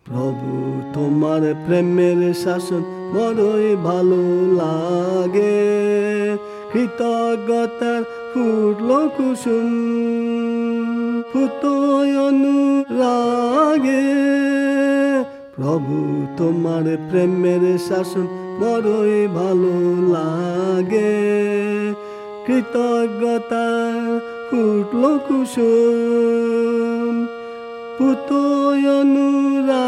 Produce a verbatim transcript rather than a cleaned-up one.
প্রভু তোমার প্রেমের শাসন বড়ই ভালো লাগে, কৃতজ্ঞতার ফুটল কুসুম ফুটোয় অনুরাগে। প্রভু তোমার প্রেমের শাসন বড়ই ভালো লাগে, কৃতজ্ঞতার ফুটল কুসুম ফুটোয় অনুরাগে।